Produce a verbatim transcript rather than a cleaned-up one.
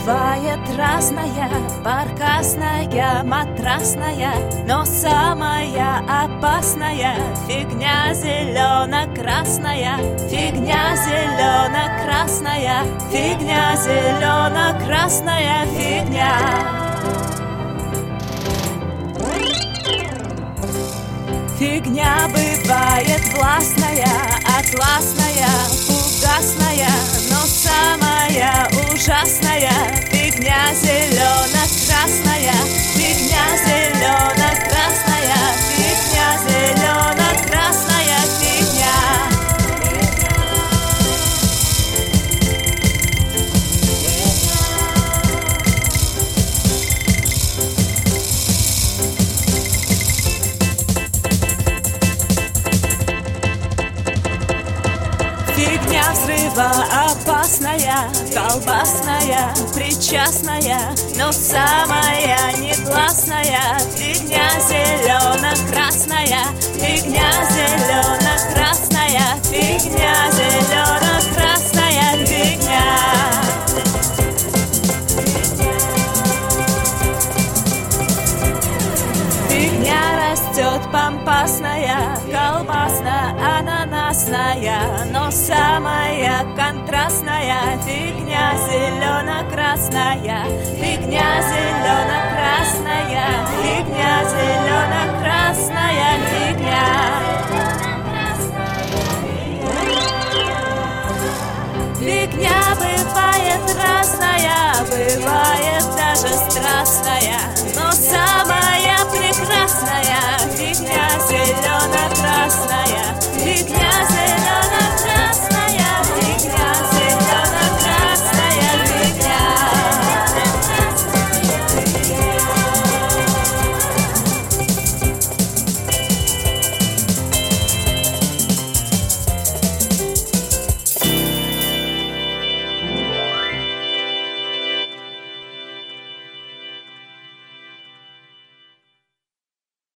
бывает разная, баркасная, матрасная, но самая опасная фигня зелено-красная, фигня зелено-красная, фигня зелено-красная, фигня. Фигня бывает властная, атласная, фугасная, но самая ужасная фигня зелено-красная, фигня зелено-красная, фигня зелено-красная, фигня. Фигня взрыва опасная, колбасная, причастная, но самая негласная фигня зелено-красная, фигня зелено-красная, фигня зелено-красная, фигня. Фигня растет помпасная, колбасно-ананасная, но самая контрастная фигня зелено-красная, фигня зелено-красная, фигня зелено-красная, фигня. Фигня бывает разная, бывает даже страстная, но самая прекрасная